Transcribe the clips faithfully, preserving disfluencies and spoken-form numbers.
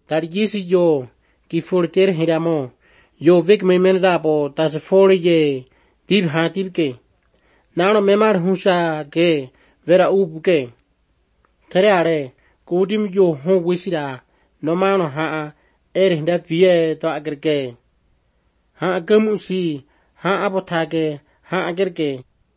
Tari Yesu yo ki forter hiramo yo vek me menda po tas fori ye dib ha dib ke. Nano memar hunsa ke vera ubu ke. Tere are kudim yo hon wisira no mano ha er hinda vie to agar ke. Ha agamu si ha abo tage ha agar ke.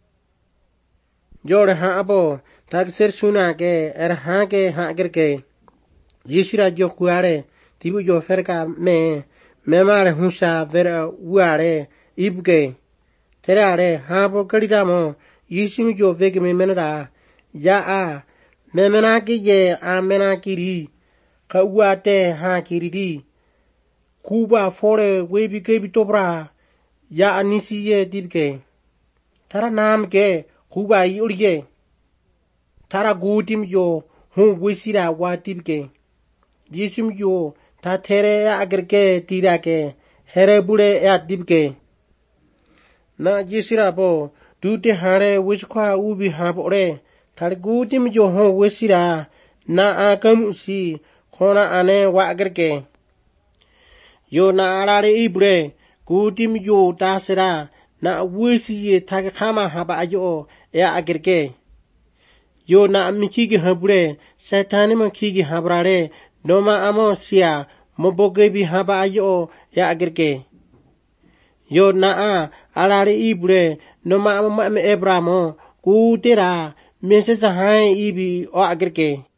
Jore ha abo tag ser suna ke er ha ke ha agar ke. Yisira jo kuare tibu jo ferka me memare hunsa vera uare ibuke. Tere are ha abo karidamo yisim jo vek me menada ya a memena ki ye a mena kiri ka uate ha kiridi. Kuba fore webi kebi tobra ya anisi ye dibke. Tara naam ke kuba yurye. Tara gudim yo hun wisira wa dibke. Yisum yo ta tere ya agarke tira ke here bure ya dibke. Na yisira po dute hare wiskwa ubi hapore. Tara gudim yo hun wisira na akam usi kona ane wa agarke. Yo na arare ibre gudim yo tasira na wisi ye takama haba ayo ya agarke. Yo na mikigi habure satani makigi habrare noma amo siya moboge bi haba ayo ya agarke. Yo na a arare ibre noma amo ma ebramo kutera mesesa hai ibi o agarke.